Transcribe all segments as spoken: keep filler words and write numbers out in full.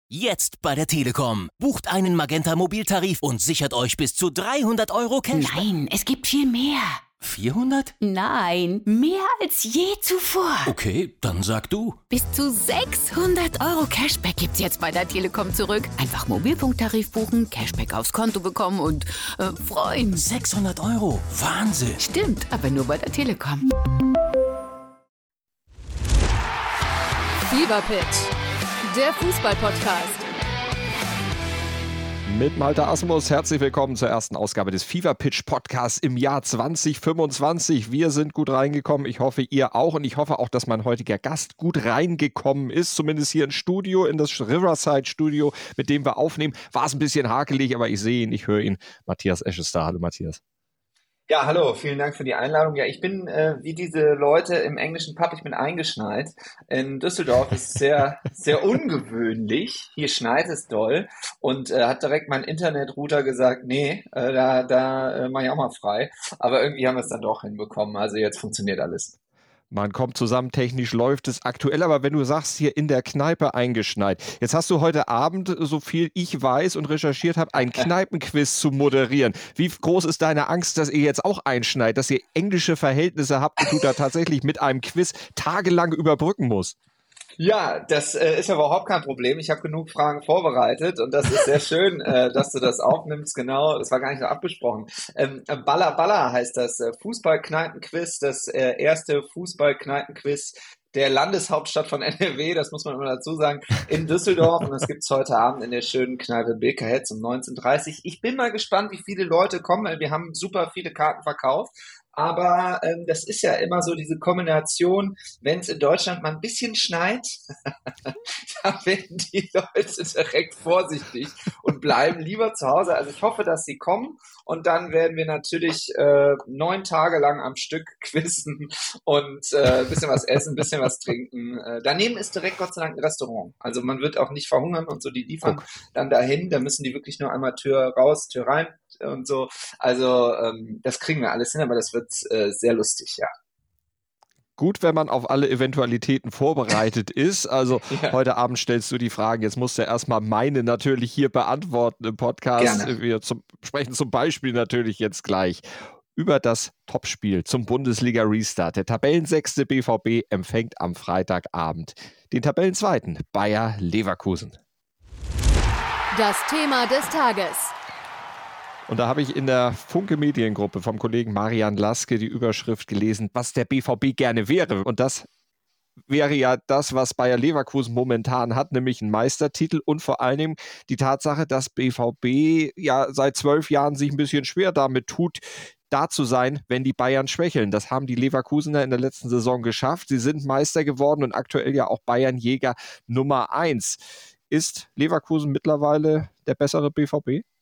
Jetzt bei der Telekom. Bucht einen Magenta-Mobiltarif und sichert euch bis zu dreihundert Euro Cashback. Nein, es gibt viel mehr. vierhundert? Nein, mehr als je zuvor. Okay, dann sag du. Bis zu sechshundert Euro Cashback gibt's jetzt bei der Telekom zurück. Einfach Mobilfunktarif buchen, Cashback aufs Konto bekommen und äh, freuen. sechshundert Euro? Wahnsinn. Stimmt, aber nur bei der Telekom. Fever Pitch, der Fußball-Podcast. Mit Malte Asmus, herzlich willkommen zur ersten Ausgabe des Fever Pitch Podcasts im Jahr zwanzig fünfundzwanzig. Wir sind gut reingekommen, ich hoffe ihr auch und ich hoffe auch, dass mein heutiger Gast gut reingekommen ist, zumindest hier ins Studio, in das Riverside Studio, mit dem wir aufnehmen. War es ein bisschen hakelig, aber ich sehe ihn, ich höre ihn. Matthias Esch ist da. Hallo Matthias. Ja, hallo, vielen Dank für die Einladung. Ja, ich bin äh, wie diese Leute im englischen Pub, ich bin eingeschneit. In Düsseldorf ist es sehr, sehr ungewöhnlich. Hier schneit es doll und äh, hat direkt mein Internetrouter gesagt, nee, äh, da, da äh, mache ich auch mal frei. Aber irgendwie haben wir es dann doch hinbekommen. Also jetzt funktioniert alles. Man kommt zusammen, technisch läuft es aktuell, aber wenn du sagst, hier in der Kneipe eingeschneit, jetzt hast du heute Abend, so viel ich weiß und recherchiert habe, ein Kneipenquiz zu moderieren. Wie groß ist deine Angst, dass ihr jetzt auch einschneit, dass ihr englische Verhältnisse habt und du da tatsächlich mit einem Quiz tagelang überbrücken musst? Ja, das äh, ist ja überhaupt kein Problem. Ich habe genug Fragen vorbereitet und das ist sehr schön, äh, dass du das aufnimmst. Genau, das war gar nicht so abgesprochen. Ähm, Baller Baller heißt das äh, Fußball-Kneipen-Quiz, das äh, erste Fußball-Kneipen-Quiz der Landeshauptstadt von N R W, das muss man immer dazu sagen, in Düsseldorf. Und das gibt's heute Abend in der schönen Kneipe B K Hetz um neunzehn Uhr dreißig. Ich bin mal gespannt, wie viele Leute kommen, weil wir haben super viele Karten verkauft. Aber ähm, das ist ja immer so diese Kombination, wenn es in Deutschland mal ein bisschen schneit, da werden die Leute direkt vorsichtig und bleiben lieber zu Hause. Also ich hoffe, dass sie kommen und dann werden wir natürlich äh, neun Tage lang am Stück quizzen und äh, ein bisschen was essen, ein bisschen was trinken. Äh, daneben ist direkt Gott sei Dank ein Restaurant. Also man wird auch nicht verhungern und so, die liefern okay. Dann dahin. Da müssen die wirklich nur einmal Tür raus, Tür rein und so. Also ähm, das kriegen wir alles hin, aber das wird äh, sehr lustig, ja. Gut, wenn man auf alle Eventualitäten vorbereitet ist. Also ja. Heute Abend stellst du die Fragen. Jetzt musst du erstmal meine natürlich hier beantworten im Podcast. Gerne. Wir zum, sprechen zum Beispiel natürlich jetzt gleich über das Topspiel zum Bundesliga-Restart. Der Tabellensechste B V B empfängt am Freitagabend den Tabellenzweiten Bayer Leverkusen. Das Thema des Tages. Und da habe ich in der Funke Mediengruppe vom Kollegen Marian Laske die Überschrift gelesen, was der B V B gerne wäre. Und das wäre ja das, was Bayer Leverkusen momentan hat, nämlich einen Meistertitel und vor allem die Tatsache, dass B V B ja seit zwölf Jahren sich ein bisschen schwer damit tut, da zu sein, wenn die Bayern schwächeln. Das haben die Leverkusener in der letzten Saison geschafft. Sie sind Meister geworden und aktuell ja auch Bayernjäger Nummer eins. Ist Leverkusen mittlerweile der bessere B V B?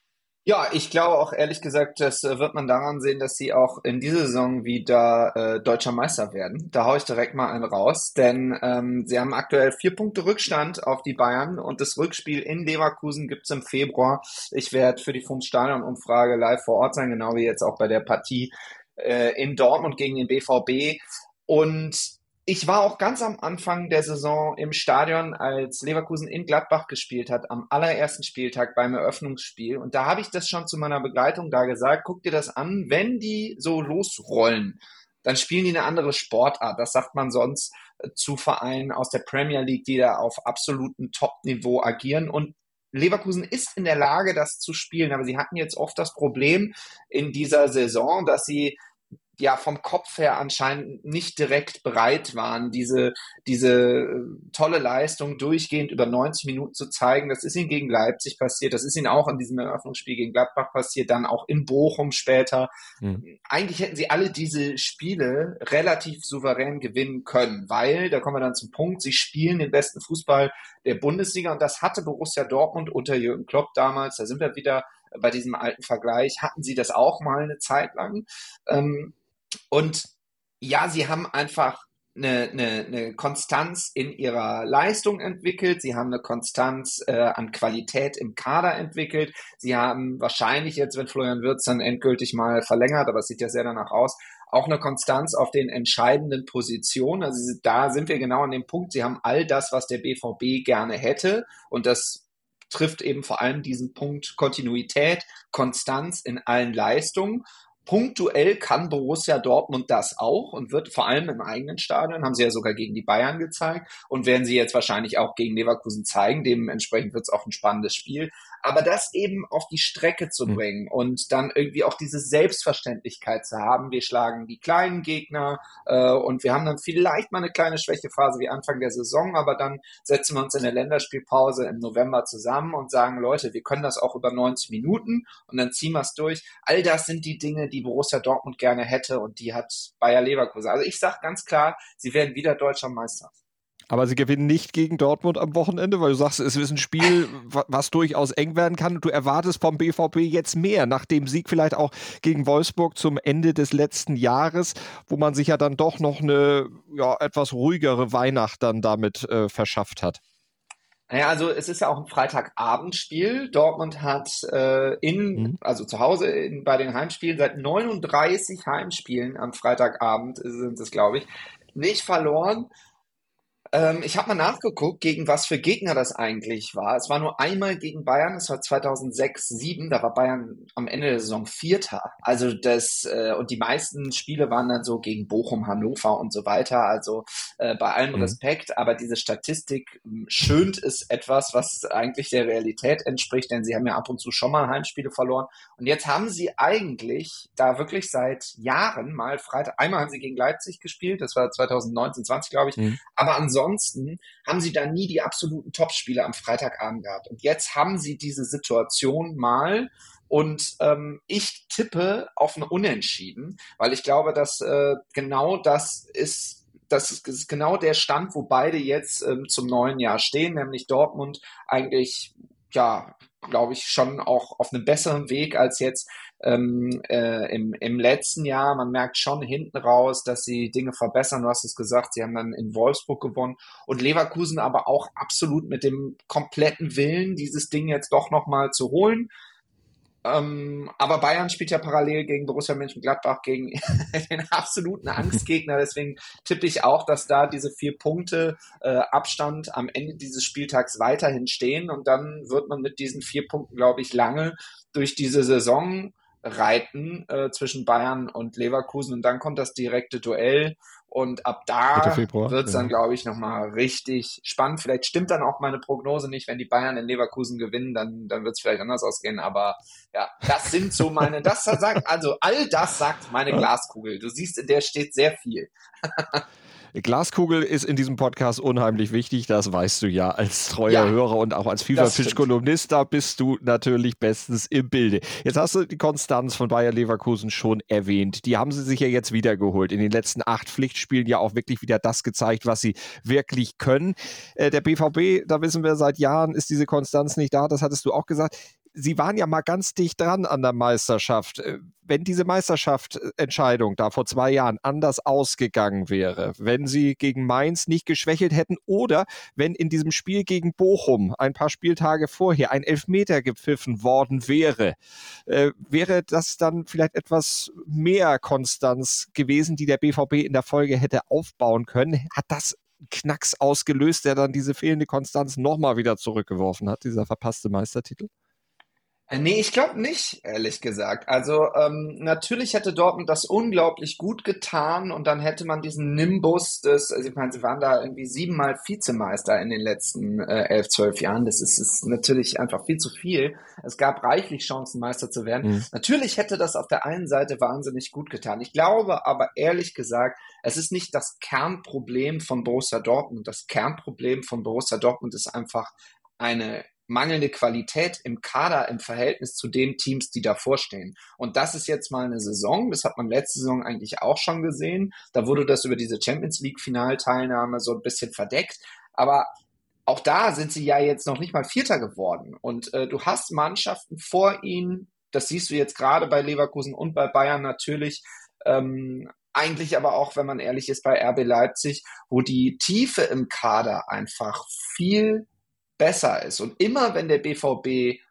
Ja, ich glaube auch ehrlich gesagt, das äh, wird man daran sehen, dass sie auch in dieser Saison wieder äh, deutscher Meister werden. Da haue ich direkt mal einen raus, denn ähm, sie haben aktuell vier Punkte Rückstand auf die Bayern und das Rückspiel in Leverkusen gibt's im Februar. Ich werde für die Fünf-Stadion-Umfrage live vor Ort sein, genau wie jetzt auch bei der Partie äh, in Dortmund gegen den B V B. Und ich war auch ganz am Anfang der Saison im Stadion, als Leverkusen in Gladbach gespielt hat, am allerersten Spieltag beim Eröffnungsspiel. Und da habe ich das schon zu meiner Begleitung da gesagt, guck dir das an, wenn die so losrollen, dann spielen die eine andere Sportart. Das sagt man sonst zu Vereinen aus der Premier League, die da auf absolutem Top-Niveau agieren. Und Leverkusen ist in der Lage, das zu spielen, aber sie hatten jetzt oft das Problem in dieser Saison, dass sie ja vom Kopf her anscheinend nicht direkt bereit waren, diese diese tolle Leistung durchgehend über neunzig Minuten zu zeigen. Das ist ihnen gegen Leipzig passiert, das ist ihnen auch in diesem Eröffnungsspiel gegen Gladbach passiert, dann auch in Bochum später. Mhm. Eigentlich hätten sie alle diese Spiele relativ souverän gewinnen können, weil, da kommen wir dann zum Punkt, sie spielen den besten Fußball der Bundesliga und das hatte Borussia Dortmund unter Jürgen Klopp damals, da sind wir wieder bei diesem alten Vergleich, hatten sie das auch mal eine Zeit lang. Ähm, Und ja, sie haben einfach eine, eine, eine Konstanz in ihrer Leistung entwickelt. Sie haben eine Konstanz äh, an Qualität im Kader entwickelt. Sie haben wahrscheinlich jetzt, wenn Florian Wirtz dann endgültig mal verlängert, aber es sieht ja sehr danach aus, auch eine Konstanz auf den entscheidenden Positionen. Also da sind wir genau an dem Punkt, sie haben all das, was der B V B gerne hätte, und das trifft eben vor allem diesen Punkt Kontinuität, Konstanz in allen Leistungen. Punktuell kann Borussia Dortmund das auch und wird vor allem im eigenen Stadion, haben sie ja sogar gegen die Bayern gezeigt und werden sie jetzt wahrscheinlich auch gegen Leverkusen zeigen. Dementsprechend wird es auch ein spannendes Spiel. Aber das eben auf die Strecke zu bringen und dann irgendwie auch diese Selbstverständlichkeit zu haben. Wir schlagen die kleinen Gegner äh, und wir haben dann vielleicht mal eine kleine Schwächephase wie Anfang der Saison, aber dann setzen wir uns in der Länderspielpause im November zusammen und sagen, Leute, wir können das auch über neunzig Minuten und dann ziehen wir es durch. All das sind die Dinge, die Borussia Dortmund gerne hätte und die hat Bayer Leverkusen. Also ich sage ganz klar, sie werden wieder deutscher Meister. Aber sie gewinnen nicht gegen Dortmund am Wochenende, weil du sagst, es ist ein Spiel, was durchaus eng werden kann. Und du erwartest vom B V B jetzt mehr, nach dem Sieg vielleicht auch gegen Wolfsburg zum Ende des letzten Jahres, wo man sich ja dann doch noch eine ja, etwas ruhigere Weihnacht dann damit äh, verschafft hat. Naja, also es ist ja auch ein Freitagabendspiel. Dortmund hat äh, in, mhm. also zu Hause in, bei den Heimspielen seit neununddreißig Heimspielen am Freitagabend sind es, glaube ich, nicht verloren. Ähm, ich habe mal nachgeguckt, gegen was für Gegner das eigentlich war. Es war nur einmal gegen Bayern, das war zweitausendsechs sieben, da war Bayern am Ende der Saison Vierter. Also das, äh, und die meisten Spiele waren dann so gegen Bochum, Hannover und so weiter. Also äh, bei allem mhm. Respekt, aber diese Statistik schönt ist etwas, was eigentlich der Realität entspricht, denn sie haben ja ab und zu schon mal Heimspiele verloren. Und jetzt haben sie eigentlich da wirklich seit Jahren mal Freitag, einmal haben sie gegen Leipzig gespielt, das war zweitausendneunzehn zwanzig, glaube ich, mhm. aber ansonsten Ansonsten haben sie da nie die absoluten Topspiele am Freitagabend gehabt. Und jetzt haben sie diese Situation mal und ähm, ich tippe auf ein Unentschieden, weil ich glaube, dass äh, genau das ist, das ist genau der Stand, wo beide jetzt ähm, zum neuen Jahr stehen, nämlich Dortmund eigentlich, ja, glaube ich, schon auch auf einem besseren Weg als jetzt ähm, äh, im, im letzten Jahr. Man merkt schon hinten raus, dass sie Dinge verbessern. Du hast es gesagt, sie haben dann in Wolfsburg gewonnen und Leverkusen aber auch absolut mit dem kompletten Willen, dieses Ding jetzt doch nochmal zu holen. Ähm, aber Bayern spielt ja parallel gegen Borussia Mönchengladbach, gegen den absoluten Angstgegner. Deswegen tippe ich auch, dass da diese vier Punkte äh, Abstand am Ende dieses Spieltags weiterhin stehen. Und dann wird man mit diesen vier Punkten, glaube ich, lange durch diese Saison reiten äh, zwischen Bayern und Leverkusen. Und dann kommt das direkte Duell. Und ab da wird es dann, glaube ich, nochmal richtig spannend. Vielleicht stimmt dann auch meine Prognose nicht. Wenn die Bayern in Leverkusen gewinnen, dann, dann wird es vielleicht anders ausgehen. Aber ja, das sind so meine, das sagt, also all das sagt meine Glaskugel. Du siehst, in der steht sehr viel. Glaskugel ist in diesem Podcast unheimlich wichtig, das weißt du ja als treuer ja, Hörer und auch als FIFA-Pitch-Kolumnist, da bist du natürlich bestens im Bilde. Jetzt hast du die Konstanz von Bayer Leverkusen schon erwähnt. Die haben sie sich ja jetzt wiedergeholt. In den letzten acht Pflichtspielen ja auch wirklich wieder das gezeigt, was sie wirklich können. Äh, der B V B, da wissen wir seit Jahren, ist diese Konstanz nicht da, das hattest du auch gesagt. Sie waren ja mal ganz dicht dran an der Meisterschaft. Wenn diese Meisterschaftsentscheidung da vor zwei Jahren anders ausgegangen wäre, wenn sie gegen Mainz nicht geschwächelt hätten oder wenn in diesem Spiel gegen Bochum ein paar Spieltage vorher ein Elfmeter gepfiffen worden wäre, äh, wäre das dann vielleicht etwas mehr Konstanz gewesen, die der B V B in der Folge hätte aufbauen können? Hat das Knacks ausgelöst, der dann diese fehlende Konstanz nochmal wieder zurückgeworfen hat, dieser verpasste Meistertitel? Nee, ich glaube nicht, ehrlich gesagt. Also ähm, natürlich hätte Dortmund das unglaublich gut getan und dann hätte man diesen Nimbus des, also ich meine, sie waren da irgendwie siebenmal Vizemeister in den letzten äh, elf, zwölf Jahren. Das ist, ist natürlich einfach viel zu viel. Es gab reichlich Chancen, Meister zu werden. Mhm. Natürlich hätte das auf der einen Seite wahnsinnig gut getan. Ich glaube aber ehrlich gesagt, es ist nicht das Kernproblem von Borussia Dortmund. Das Kernproblem von Borussia Dortmund ist einfach eine mangelnde Qualität im Kader im Verhältnis zu den Teams, die davor stehen. Und das ist jetzt mal eine Saison, das hat man letzte Saison eigentlich auch schon gesehen. Da wurde das über diese Champions League Finalteilnahme so ein bisschen verdeckt. Aber auch da sind sie ja jetzt noch nicht mal Vierter geworden. Und äh, du hast Mannschaften vor ihnen, das siehst du jetzt gerade bei Leverkusen und bei Bayern natürlich, ähm, eigentlich aber auch, wenn man ehrlich ist, bei R B Leipzig, wo die Tiefe im Kader einfach viel besser ist. Und immer wenn der B V B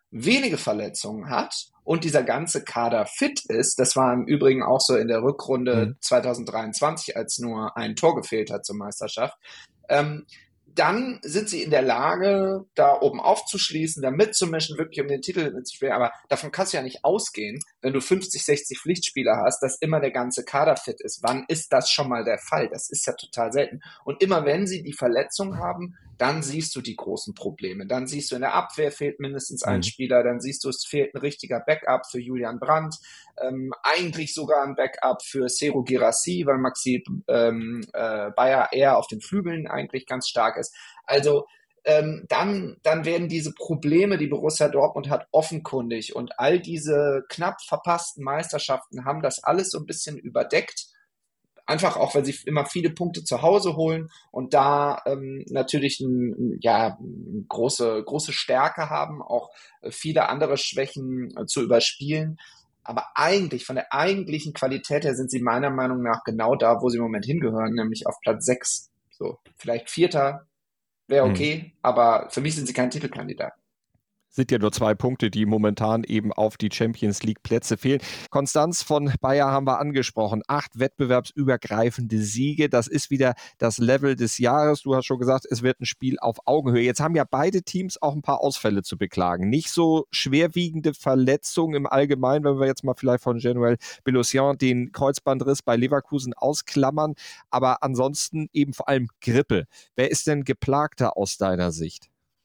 wenige Verletzungen hat und dieser ganze Kader fit ist, das war im Übrigen auch so in der Rückrunde mhm. zwanzig dreiundzwanzig, als nur ein Tor gefehlt hat zur Meisterschaft, ähm, dann sind sie in der Lage, da oben aufzuschließen, da mitzumischen, wirklich um den Titel mitzuspielen. Aber davon kannst du ja nicht ausgehen, wenn du fünfzig, sechzig Pflichtspieler hast, dass immer der ganze Kader fit ist. Wann ist das schon mal der Fall? Das ist ja total selten. Und immer wenn sie die Verletzung haben, dann siehst du die großen Probleme. Dann siehst du, in der Abwehr fehlt mindestens ein mhm. Spieler. Dann siehst du, es fehlt ein richtiger Backup für Julian Brandt. Ähm, eigentlich sogar ein Backup für Serhou Guirassy, weil Maxi ähm, äh, Bayer eher auf den Flügeln eigentlich ganz stark ist. Also ähm, dann, dann werden diese Probleme, die Borussia Dortmund hat, offenkundig. Und all diese knapp verpassten Meisterschaften haben das alles so ein bisschen überdeckt. Einfach auch, weil sie immer viele Punkte zu Hause holen und da ähm, natürlich ein, ja, eine große, große Stärke haben, auch viele andere Schwächen äh, zu überspielen. Aber eigentlich, von der eigentlichen Qualität her, sind sie meiner Meinung nach genau da, wo sie im Moment hingehören, nämlich auf Platz sechs. So, vielleicht Vierter wäre okay, hm. aber für mich sind sie kein Titelkandidat. Sind ja nur zwei Punkte, die momentan eben auf die Champions League Plätze fehlen. Konstanz von Bayer haben wir angesprochen. Acht wettbewerbsübergreifende Siege. Das ist wieder das Level des Jahres. Du hast schon gesagt, es wird ein Spiel auf Augenhöhe. Jetzt haben ja beide Teams auch ein paar Ausfälle zu beklagen. Nicht so schwerwiegende Verletzungen im Allgemeinen, wenn wir jetzt mal vielleicht von Jean-Noël Belocian den Kreuzbandriss bei Leverkusen ausklammern. Aber ansonsten eben vor allem Grippe. Wer ist denn geplagter aus deiner Sicht?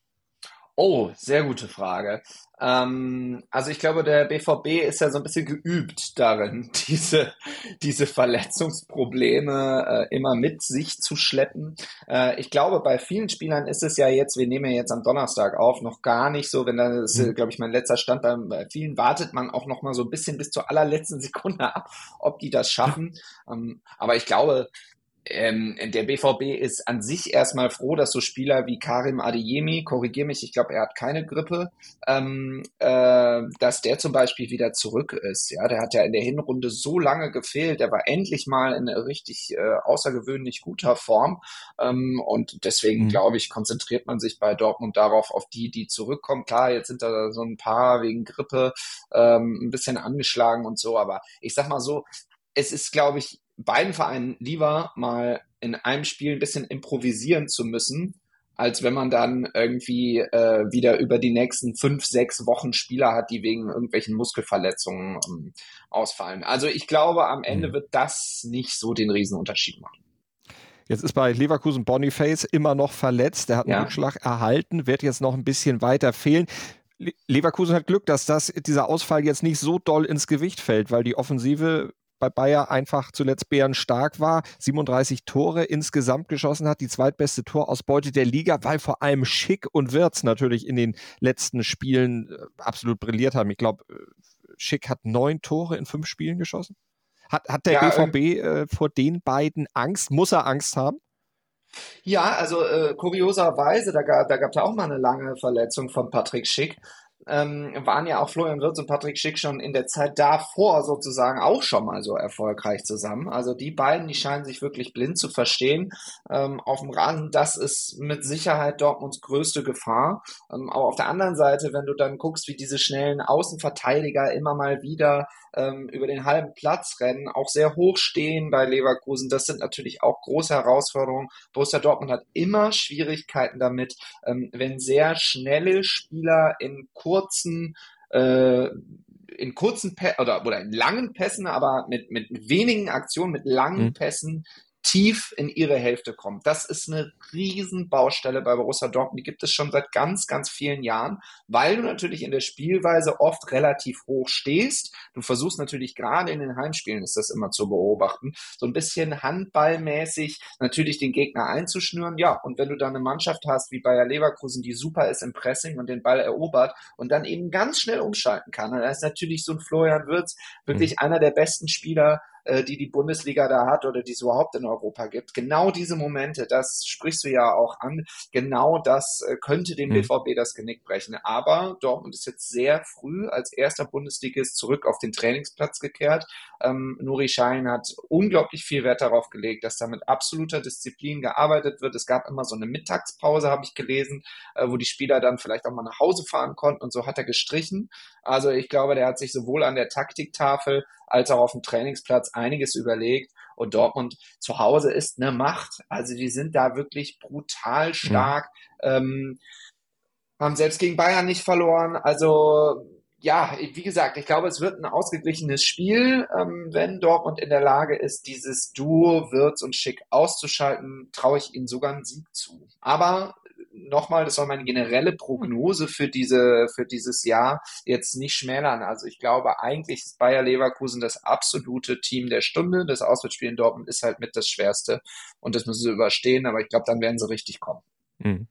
Oh, sehr gute Frage. Ähm, also ich glaube, der B V B ist ja so ein bisschen geübt darin, diese, diese Verletzungsprobleme äh, immer mit sich zu schleppen. Äh, ich glaube, bei vielen Spielern ist es ja jetzt, wir nehmen ja jetzt am Donnerstag auf, noch gar nicht so, wenn dann ist, glaube ich, mein letzter Stand, bei, bei vielen wartet man auch noch mal so ein bisschen bis zur allerletzten Sekunde ab, ob die das schaffen. Ähm, aber ich glaube, Ähm, der B V B ist an sich erstmal froh, dass so Spieler wie Karim Adeyemi, korrigier mich, ich glaube, er hat keine Grippe, ähm, äh, dass der zum Beispiel wieder zurück ist. Ja, der hat ja in der Hinrunde so lange gefehlt, der war endlich mal in richtig äh, außergewöhnlich guter Form ähm, und deswegen, mhm. glaube ich, konzentriert man sich bei Dortmund darauf, auf die, die zurückkommen. Klar, jetzt sind da so ein paar wegen Grippe ähm, ein bisschen angeschlagen und so, aber ich sag mal so, es ist, glaube ich, beiden Vereinen lieber mal in einem Spiel ein bisschen improvisieren zu müssen, als wenn man dann irgendwie äh, wieder über die nächsten fünf, sechs Wochen Spieler hat, die wegen irgendwelchen Muskelverletzungen ähm, ausfallen. Also ich glaube, am Ende wird das nicht so den Riesenunterschied machen. Jetzt ist bei Leverkusen Boniface immer noch verletzt. Der hat einen ja. Rückschlag erhalten, wird jetzt noch ein bisschen weiter fehlen. Leverkusen hat Glück, dass das, dieser Ausfall jetzt nicht so doll ins Gewicht fällt, weil die Offensive bei Bayer einfach zuletzt bärenstark war, siebenunddreißig Tore insgesamt geschossen hat, die zweitbeste Torausbeute der Liga, weil vor allem Schick und Wirtz natürlich in den letzten Spielen äh, absolut brilliert haben. Ich glaube, Schick hat neun Tore in fünf Spielen geschossen. Hat, hat der ja, B V B äh, vor den beiden Angst? Muss er Angst haben? Ja, also äh, kurioserweise, da gab da gab es auch mal eine lange Verletzung von Patrick Schick. Ähm, waren ja auch Florian Wirtz und Patrick Schick schon in der Zeit davor sozusagen auch schon mal so erfolgreich zusammen. Also die beiden, die scheinen sich wirklich blind zu verstehen ähm, auf dem Rasen. Das ist mit Sicherheit Dortmunds größte Gefahr. Ähm, aber auf der anderen Seite, wenn du dann guckst, wie diese schnellen Außenverteidiger immer mal wieder ähm, über den halben Platz rennen, auch sehr hoch stehen bei Leverkusen, das sind natürlich auch große Herausforderungen. Borussia Dortmund hat immer Schwierigkeiten damit, ähm, wenn sehr schnelle Spieler in kurzen äh, in kurzen Pä- oder oder in langen Pässen, aber mit mit wenigen Aktionen, mit langen mhm. Pässen tief in ihre Hälfte kommen. Das ist eine riesen Baustelle bei Borussia Dortmund. Die gibt es schon seit ganz, ganz vielen Jahren, weil du natürlich in der Spielweise oft relativ hoch stehst. Du versuchst natürlich gerade in den Heimspielen, ist das immer zu beobachten, so ein bisschen handballmäßig natürlich den Gegner einzuschnüren. Ja, und wenn du dann eine Mannschaft hast wie Bayer Leverkusen, die super ist im Pressing und den Ball erobert und dann eben ganz schnell umschalten kann, dann ist natürlich so ein Florian Wirtz wirklich mhm. einer der besten Spieler äh, die die Bundesliga da hat oder die es überhaupt in Europa gibt. Genau diese Momente, das sprichst du ja auch an, genau das äh, könnte dem Mhm. B V B das Genick brechen. Aber Dortmund ist jetzt sehr früh als erster Bundesligist zurück auf den Trainingsplatz gekehrt. Ähm, Nuri Sahin hat unglaublich viel Wert darauf gelegt, dass da mit absoluter Disziplin gearbeitet wird. Es gab immer so eine Mittagspause, habe ich gelesen, äh, wo die Spieler dann vielleicht auch mal nach Hause fahren konnten und so hat er gestrichen. Also ich glaube, der hat sich sowohl an der Taktiktafel als auch auf dem Trainingsplatz einiges überlegt. Und Dortmund zu Hause ist eine Macht. Also die sind da wirklich brutal stark. Mhm. Ähm, haben selbst gegen Bayern nicht verloren. Also ja, wie gesagt, ich glaube, es wird ein ausgeglichenes Spiel. Ähm, wenn Dortmund in der Lage ist, dieses Duo Wirtz und Schick auszuschalten, traue ich ihnen sogar einen Sieg zu. Aber nochmal, das soll meine generelle Prognose für diese, für dieses Jahr jetzt nicht schmälern. Also ich glaube, eigentlich ist Bayer Leverkusen das absolute Team der Stunde. Das Auswärtsspiel in Dortmund ist halt mit das Schwerste und das müssen sie überstehen, aber ich glaube, dann werden sie richtig kommen. Mhm.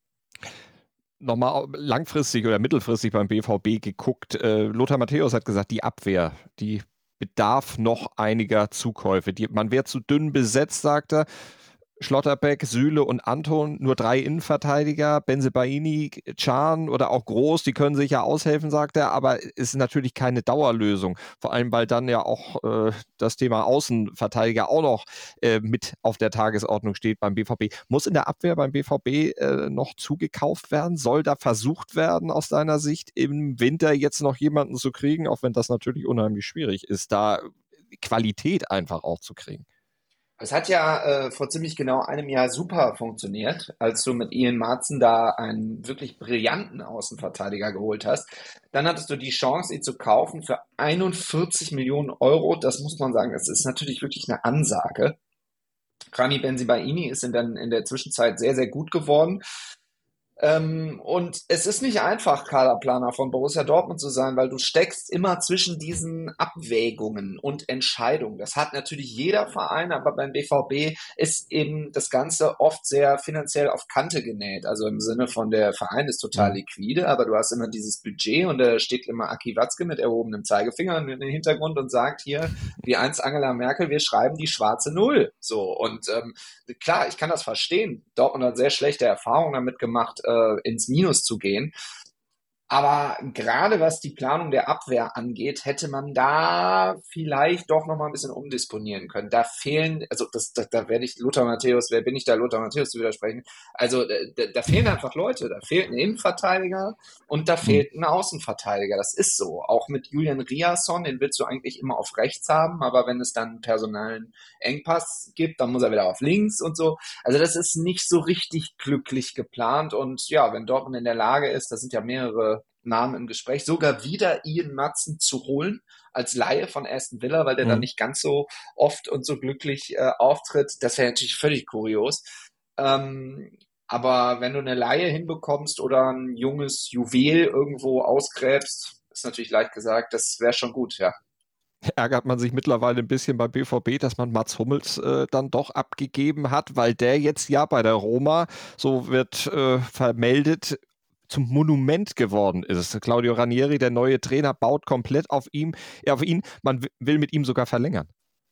Nochmal langfristig oder mittelfristig beim B V B geguckt. Äh, Lothar Matthäus hat gesagt, die Abwehr, die bedarf noch einiger Zukäufe. Die, man wäre zu dünn besetzt, sagt er. Schlotterbeck, Süle und Anton, nur drei Innenverteidiger, Bensebaini, Can oder auch Groß, die können sich ja aushelfen, sagt er, aber es ist natürlich keine Dauerlösung, vor allem weil dann ja auch äh, das Thema Außenverteidiger auch noch äh, mit auf der Tagesordnung steht beim B V B. Muss in der Abwehr beim B V B äh, noch zugekauft werden? Soll da versucht werden, aus deiner Sicht im Winter jetzt noch jemanden zu kriegen, auch wenn das natürlich unheimlich schwierig ist, da Qualität einfach auch zu kriegen? Es hat ja äh, vor ziemlich genau einem Jahr super funktioniert, als du mit Ian Maatsen da einen wirklich brillanten Außenverteidiger geholt hast. Dann hattest du die Chance, ihn zu kaufen für einundvierzig Millionen Euro. Das muss man sagen, das ist natürlich wirklich eine Ansage. Rani Bensebaini ist in, dann in der Zwischenzeit sehr, sehr gut geworden. Ähm, und es ist nicht einfach, Kaderplaner von Borussia Dortmund zu sein, weil du steckst immer zwischen diesen Abwägungen und Entscheidungen. Das hat natürlich jeder Verein, aber beim B V B ist eben das Ganze oft sehr finanziell auf Kante genäht. Also im Sinne von, der Verein ist total liquide, aber du hast immer dieses Budget und da steht immer Aki Watzke mit erhobenem Zeigefinger in den Hintergrund und sagt hier, wie einst Angela Merkel, wir schreiben die schwarze Null. So, und ähm, klar, ich kann das verstehen. Dortmund hat sehr schlechte Erfahrungen damit gemacht, ins Minus zu gehen. Aber gerade was die Planung der Abwehr angeht, hätte man da vielleicht doch noch mal ein bisschen umdisponieren können. Da fehlen, also das, da, da werde ich Lothar Matthäus, wer bin ich da, Lothar Matthäus zu widersprechen? Also da, da fehlen einfach Leute. Da fehlt ein Innenverteidiger und da fehlt ein Außenverteidiger. Das ist so. Auch mit Julian Riasson, den willst du eigentlich immer auf rechts haben, aber wenn es dann einen personellen Engpass gibt, dann muss er wieder auf links und so. Also das ist nicht so richtig glücklich geplant und ja, wenn Dortmund in der Lage ist, das sind ja mehrere Namen im Gespräch, sogar wieder Ian Maatsen zu holen als Laie von Aston Villa, weil der mhm. dann nicht ganz so oft und so glücklich äh, auftritt. Das wäre natürlich völlig kurios. Ähm, aber wenn du eine Laie hinbekommst oder ein junges Juwel irgendwo ausgräbst, ist natürlich leicht gesagt, das wäre schon gut, ja. Ärgert man sich mittlerweile ein bisschen beim B V B, dass man Mats Hummels äh, dann doch abgegeben hat, weil der jetzt ja bei der Roma, so wird äh, vermeldet, zum Monument geworden ist. Claudio Ranieri, der neue Trainer, baut komplett auf ihm, auf ihn. Man w- will mit ihm sogar verlängern.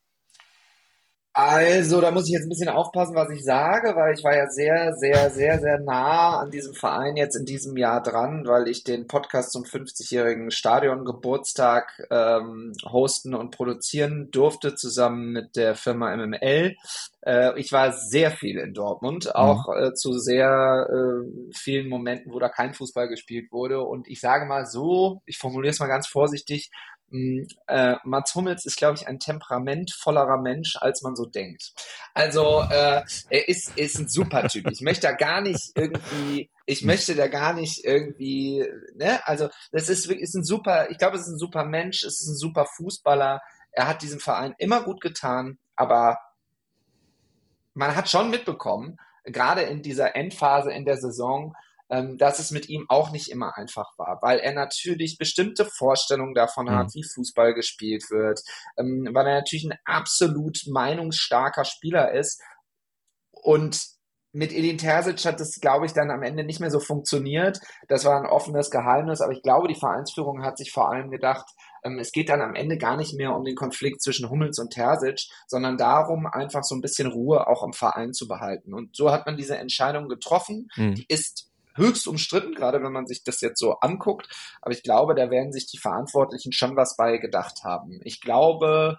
Also, da muss ich jetzt ein bisschen aufpassen, was ich sage, weil ich war ja sehr, sehr, sehr, sehr nah an diesem Verein jetzt in diesem Jahr dran, weil ich den Podcast zum fünfzigjährigen Stadiongeburtstag ähm, hosten und produzieren durfte, zusammen mit der Firma M M L. Äh, ich war sehr viel in Dortmund, auch äh, zu sehr äh, vielen Momenten, wo da kein Fußball gespielt wurde. Und ich sage mal so, ich formuliere es mal ganz vorsichtig, Äh, Mats Hummels ist, glaube ich, ein temperamentvollerer Mensch, als man so denkt. Also äh, er ist, ist ein super Typ. Ich möchte da gar nicht irgendwie, ich möchte da gar nicht irgendwie, ne? Also das ist wirklich, ist ein super, ich glaube, es ist ein super Mensch, es ist ein super Fußballer. Er hat diesem Verein immer gut getan, aber man hat schon mitbekommen, gerade in dieser Endphase in der Saison, dass es mit ihm auch nicht immer einfach war, weil er natürlich bestimmte Vorstellungen davon hat, wie Fußball gespielt wird, weil er natürlich ein absolut meinungsstarker Spieler ist und mit Edin Terzic hat das, glaube ich, dann am Ende nicht mehr so funktioniert. Das war ein offenes Geheimnis, aber ich glaube, die Vereinsführung hat sich vor allem gedacht, Ähm, es geht dann am Ende gar nicht mehr um den Konflikt zwischen Hummels und Terzic, sondern darum, einfach so ein bisschen Ruhe auch im Verein zu behalten. Und so hat man diese Entscheidung getroffen. Mhm. Die ist höchst umstritten, gerade wenn man sich das jetzt so anguckt. Aber ich glaube, da werden sich die Verantwortlichen schon was bei gedacht haben. Ich glaube,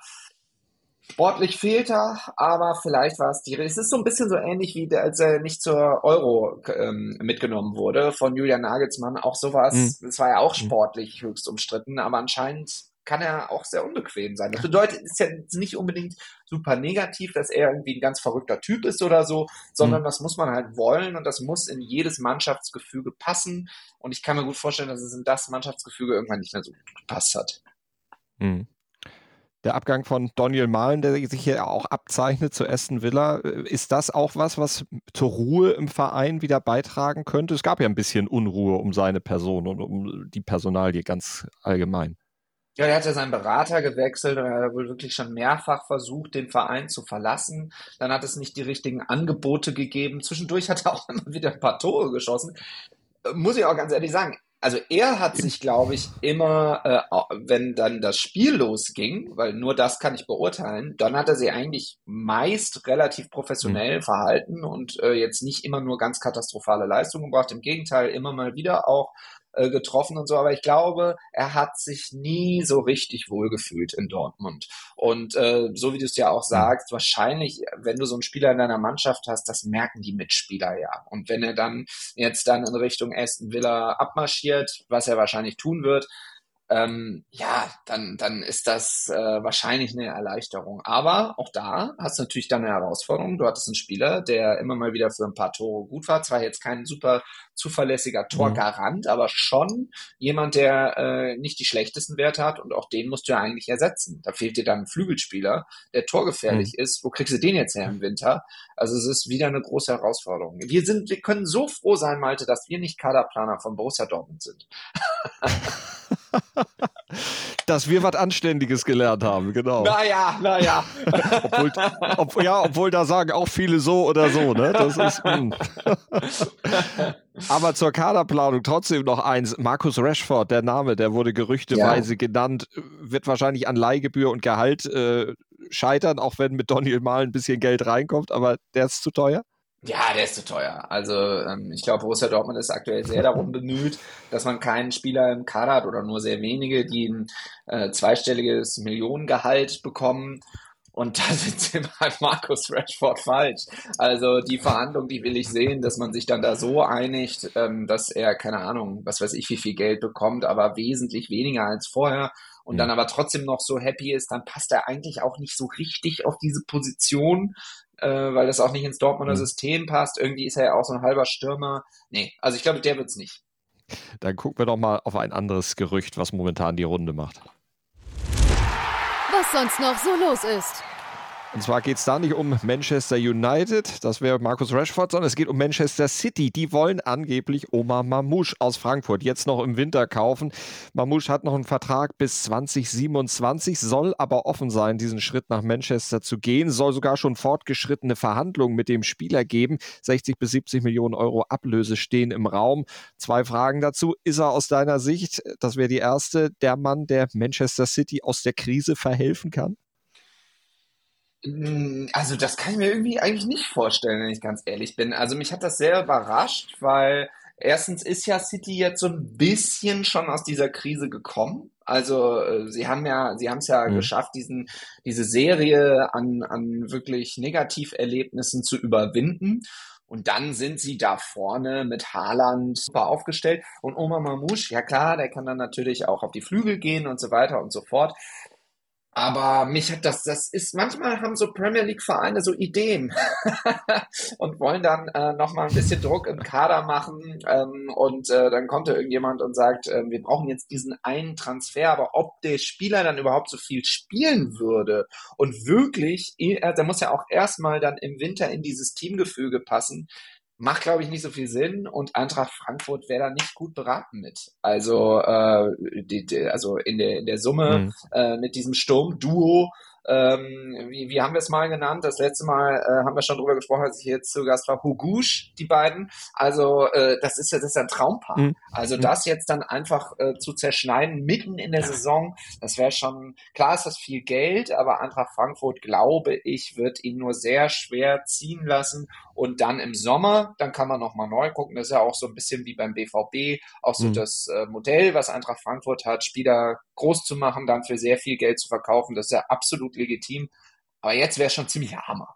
sportlich fehlt er, aber vielleicht war es die, es ist so ein bisschen so ähnlich wie der, als er nicht zur Euro ähm, mitgenommen wurde von Julian Nagelsmann. Auch sowas, Mhm. es war ja auch sportlich höchst umstritten, aber anscheinend kann er auch sehr unbequem sein. Das bedeutet, es ist ja nicht unbedingt super negativ, dass er irgendwie ein ganz verrückter Typ ist oder so, sondern Mhm. das muss man halt wollen und das muss in jedes Mannschaftsgefüge passen. Und ich kann mir gut vorstellen, dass es in das Mannschaftsgefüge irgendwann nicht mehr so gut gepasst hat. Mhm. Der Abgang von Daniel Mahlen, der sich hier auch abzeichnet zu Aston Villa, ist das auch was, was zur Ruhe im Verein wieder beitragen könnte? Es gab ja ein bisschen Unruhe um seine Person und um die Personalie ganz allgemein. Ja, der hat ja seinen Berater gewechselt und er hat wohl wirklich schon mehrfach versucht, den Verein zu verlassen. Dann hat es nicht die richtigen Angebote gegeben. Zwischendurch hat er auch immer wieder ein paar Tore geschossen. Muss ich auch ganz ehrlich sagen, also er hat sich, glaube ich, immer, äh, wenn dann das Spiel losging, weil nur das kann ich beurteilen, dann hat er sich eigentlich meist relativ professionell mhm. verhalten und äh, jetzt nicht immer nur ganz katastrophale Leistungen gebracht. Im Gegenteil, immer mal wieder auch äh, getroffen und so. Aber ich glaube, er hat sich nie so richtig wohlgefühlt in Dortmund. Und äh, so wie du es ja auch sagst, wahrscheinlich, wenn du so einen Spieler in deiner Mannschaft hast, das merken die Mitspieler ja. Und wenn er dann jetzt dann in Richtung Aston Villa abmarschiert, was er wahrscheinlich tun wird, ähm, ja, dann, dann ist das äh, wahrscheinlich eine Erleichterung. Aber auch da hast du natürlich dann eine Herausforderung. Du hattest einen Spieler, der immer mal wieder für ein paar Tore gut war. Zwar jetzt kein super zuverlässiger Torgarant, mhm. aber schon jemand, der äh, nicht die schlechtesten Werte hat. Und auch den musst du ja eigentlich ersetzen. Da fehlt dir dann ein Flügelspieler, der torgefährlich mhm. ist. Wo kriegst du den jetzt her im Winter? Also es ist wieder eine große Herausforderung. Wir sind, wir können so froh sein, Malte, dass wir nicht Kaderplaner von Borussia Dortmund sind. Dass wir was Anständiges gelernt haben, genau. Naja, naja. obwohl, ob, ja, obwohl da sagen auch viele so oder so, ne? Das ist, aber zur Kaderplanung trotzdem noch eins. Marcus Rashford, der Name, der wurde gerüchteweise ja. genannt, wird wahrscheinlich an Leihgebühr und Gehalt äh, scheitern, auch wenn mit Daniel Mahlen ein bisschen Geld reinkommt, aber der ist zu teuer? Ja, der ist zu teuer. Also ähm, ich glaube, Borussia Dortmund ist aktuell sehr darum bemüht, dass man keinen Spieler im Kader hat oder nur sehr wenige, die ein äh, zweistelliges Millionengehalt bekommen. Und da sind sie bei Marcus Rashford falsch. Also die Verhandlung, die will ich sehen, dass man sich dann da so einigt, ähm, dass er, keine Ahnung, was weiß ich, wie viel Geld bekommt, aber wesentlich weniger als vorher. Und mhm. dann aber trotzdem noch so happy ist, dann passt er eigentlich auch nicht so richtig auf diese Position, äh, weil das auch nicht ins Dortmunder mhm. System passt. Irgendwie ist er ja auch so ein halber Stürmer. Nee, also ich glaube, der wird's nicht. Dann gucken wir doch mal auf ein anderes Gerücht, was momentan die Runde macht. Was sonst noch so los ist. Und zwar geht es da nicht um Manchester United, das wäre Marcus Rashford, sondern es geht um Manchester City. Die wollen angeblich Omar Mamouche aus Frankfurt jetzt noch im Winter kaufen. Mamouche hat noch einen Vertrag bis zwanzig siebenundzwanzig, soll aber offen sein, diesen Schritt nach Manchester zu gehen. Soll sogar schon fortgeschrittene Verhandlungen mit dem Spieler geben. sechzig bis siebzig Millionen Euro Ablöse stehen im Raum. Zwei Fragen dazu. Ist er aus deiner Sicht, das wäre die erste, der Mann, der Manchester City aus der Krise verhelfen kann? Also das kann ich mir irgendwie eigentlich nicht vorstellen, wenn ich ganz ehrlich bin. Also mich hat das sehr überrascht, weil erstens ist ja City jetzt so ein bisschen schon aus dieser Krise gekommen. Also äh, sie haben ja, sie haben es ja mhm. geschafft, diesen diese Serie an an wirklich Negativerlebnissen zu überwinden. Und dann sind sie da vorne mit Haaland super aufgestellt. Und Omar Mamouche, ja klar, der kann dann natürlich auch auf die Flügel gehen und so weiter und so fort. Aber mich hat das, das ist, manchmal haben so Premier League Vereine so Ideen und wollen dann äh, nochmal ein bisschen Druck im Kader machen ähm, und äh, dann kommt da irgendjemand und sagt, äh, wir brauchen jetzt diesen einen Transfer, aber ob der Spieler dann überhaupt so viel spielen würde und wirklich, äh, der muss ja auch erstmal dann im Winter in dieses Teamgefüge passen, macht, glaube ich, nicht so viel Sinn und Eintracht Frankfurt wäre da nicht gut beraten mit. Also, äh, die, die, also in der in der Summe mhm. äh, mit diesem Sturmduo ähm, wie, wie haben wir es mal genannt? Das letzte Mal äh, haben wir schon drüber gesprochen, als ich hier jetzt zu Gast war, Hugusch, die beiden. Also äh, das ist ja das ist ein Traumpaar. Mhm. Also das jetzt dann einfach äh, zu zerschneiden mitten in der Saison, das wäre schon, klar ist das viel Geld, aber Eintracht Frankfurt, glaube ich, wird ihn nur sehr schwer ziehen lassen. Und dann im Sommer, dann kann man nochmal neu gucken. Das ist ja auch so ein bisschen wie beim B V B, auch so mhm. das äh, Modell, was Eintracht Frankfurt hat, Spieler groß zu machen, dann für sehr viel Geld zu verkaufen. Das ist ja absolut legitim. Aber jetzt wäre es schon ziemlich Hammer.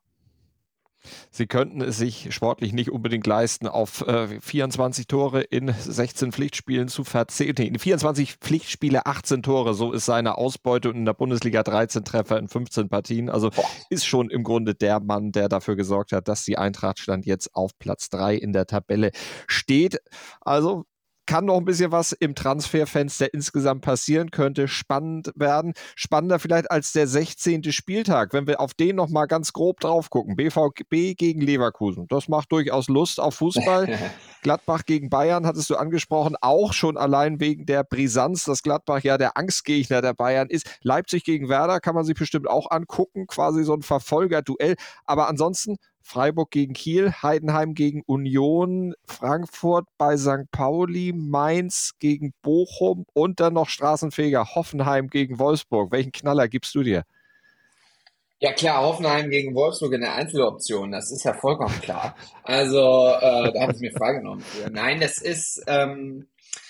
Sie könnten es sich sportlich nicht unbedingt leisten, auf äh, vierundzwanzig Tore in sechzehn Pflichtspielen zu verzichten. In vierundzwanzig Pflichtspiele achtzehn Tore, so ist seine Ausbeute, und in der Bundesliga dreizehn Treffer in fünfzehn Partien. Also Boah. Ist schon im Grunde der Mann, der dafür gesorgt hat, dass die Eintracht Stand jetzt auf Platz drei in der Tabelle steht. Also kann noch ein bisschen was im Transferfenster insgesamt passieren, könnte spannend werden. Spannender vielleicht als der sechzehnte Spieltag, wenn wir auf den noch mal ganz grob drauf gucken. B V B gegen Leverkusen, das macht durchaus Lust auf Fußball. Gladbach gegen Bayern, hattest du angesprochen, auch schon allein wegen der Brisanz, dass Gladbach ja der Angstgegner der Bayern ist. Leipzig gegen Werder kann man sich bestimmt auch angucken, quasi so ein Verfolgerduell. Aber ansonsten Freiburg gegen Kiel, Heidenheim gegen Union, Frankfurt bei Sankt Pauli, Mainz gegen Bochum und dann noch Straßenfeger Hoffenheim gegen Wolfsburg. Welchen Knaller gibst du dir? Ja klar, Hoffenheim gegen Wolfsburg in der Einzeloption, das ist ja vollkommen klar. Also äh, da habe ich mir freigenommen für. Nein, das ist ähm,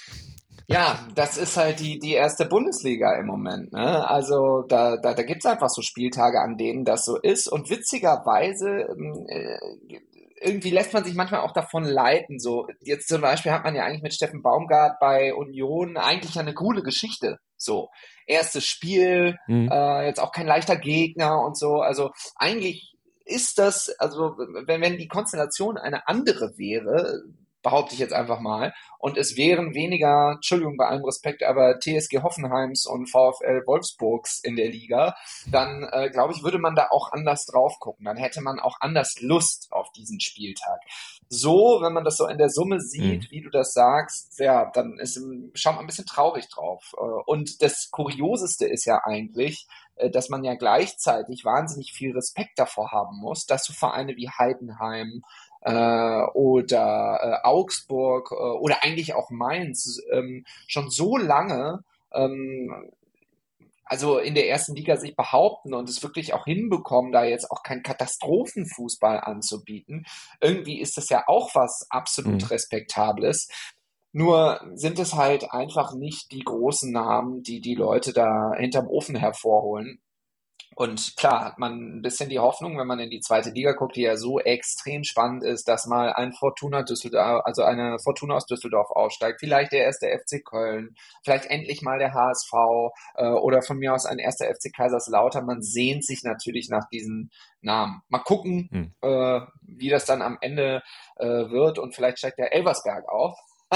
ja, das ist halt die die erste Bundesliga im Moment. Ne? Also da da, da gibt es einfach so Spieltage, an denen das so ist. Und witzigerweise äh, irgendwie lässt man sich manchmal auch davon leiten. So jetzt zum Beispiel hat man ja eigentlich mit Steffen Baumgart bei Union eigentlich eine coole Geschichte. So erstes Spiel, mhm. äh, jetzt auch kein leichter Gegner und so. Also eigentlich ist das, also wenn wenn die Konstellation eine andere wäre, behaupte ich jetzt einfach mal, und es wären weniger, Entschuldigung bei allem Respekt, aber T S G Hoffenheims und VfL Wolfsburgs in der Liga, dann äh, glaube ich, würde man da auch anders drauf gucken. Dann hätte man auch anders Lust auf diesen Spieltag. So, wenn man das so in der Summe sieht, mhm. wie du das sagst, ja, dann ist, schaut man ein bisschen traurig drauf. Und das Kurioseste ist ja eigentlich, dass man ja gleichzeitig wahnsinnig viel Respekt davor haben muss, dass so Vereine wie Heidenheim äh, oder äh, Augsburg äh, oder eigentlich auch Mainz ähm, schon so lange ähm, also in der ersten Liga sich behaupten und es wirklich auch hinbekommen, da jetzt auch keinen Katastrophenfußball anzubieten. Irgendwie ist das ja auch was absolut mhm. Respektables. Nur sind es halt einfach nicht die großen Namen, die die Leute da hinterm Ofen hervorholen. Und klar hat man ein bisschen die Hoffnung, wenn man in die zweite Liga guckt, die ja so extrem spannend ist, dass mal ein Fortuna Düsseldorf, also eine Fortuna aus Düsseldorf aufsteigt, vielleicht der erste F C Köln, vielleicht endlich mal der H S V äh, oder von mir aus ein erster F C Kaiserslautern. Man sehnt sich natürlich nach diesen Namen. Mal gucken, hm. äh, wie das dann am Ende äh, wird, und vielleicht steigt der Elversberg auf.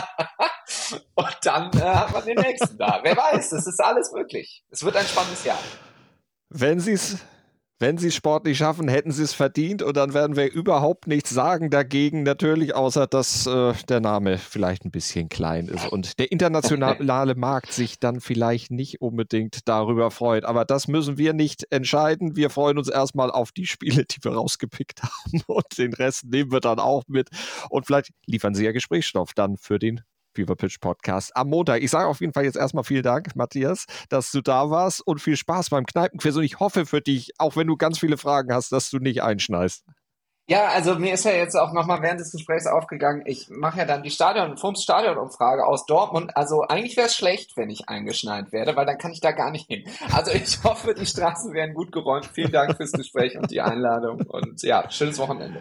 Und dann äh, hat man den nächsten da. Wer weiß, es ist alles möglich. Es wird ein spannendes Jahr. Wenn sie es wenn sie es sportlich schaffen, hätten sie es verdient, und dann werden wir überhaupt nichts sagen dagegen, natürlich, außer dass äh, der Name vielleicht ein bisschen klein ist und der internationale Markt sich dann vielleicht nicht unbedingt darüber freut. Aber das müssen wir nicht entscheiden. Wir freuen uns erstmal auf die Spiele, die wir rausgepickt haben, und den Rest nehmen wir dann auch mit, und vielleicht liefern sie ja Gesprächsstoff dann für den Fever Pitch Podcast am Montag. Ich sage auf jeden Fall jetzt erstmal vielen Dank, Matthias, dass du da warst, und viel Spaß beim Kneipenquiz. Und ich hoffe für dich, auch wenn du ganz viele Fragen hast, dass du nicht einschneist. Ja, also mir ist ja jetzt auch nochmal während des Gesprächs aufgegangen, ich mache ja dann die Stadion, F U M S Stadionumfrage aus Dortmund. Also eigentlich wäre es schlecht, wenn ich eingeschneit werde, weil dann kann ich da gar nicht hin. Also ich hoffe, die Straßen werden gut geräumt. Vielen Dank fürs Gespräch und die Einladung. Und ja, schönes Wochenende.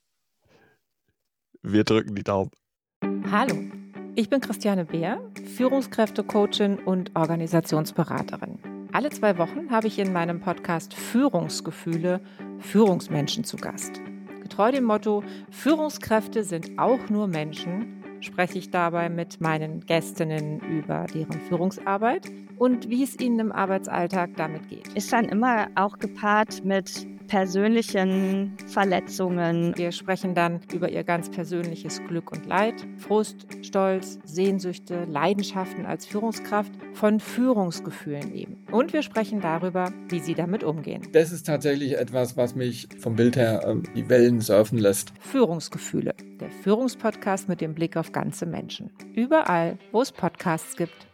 Wir drücken die Daumen. Hallo. Ich bin Christiane Beer, Führungskräftecoachin und Organisationsberaterin. Alle zwei Wochen habe ich in meinem Podcast Führungsgefühle Führungsmenschen zu Gast. Getreu dem Motto, Führungskräfte sind auch nur Menschen, spreche ich dabei mit meinen Gästinnen über deren Führungsarbeit und wie es ihnen im Arbeitsalltag damit geht. Ist dann immer auch gepaart mit persönlichen Verletzungen. Wir sprechen dann über ihr ganz persönliches Glück und Leid, Frust, Stolz, Sehnsüchte, Leidenschaften als Führungskraft, von Führungsgefühlen eben. Und wir sprechen darüber, wie sie damit umgehen. Das ist tatsächlich etwas, was mich vom Bild her äh, die Wellen surfen lässt. Führungsgefühle, der Führungspodcast mit dem Blick auf ganze Menschen. Überall, wo es Podcasts gibt.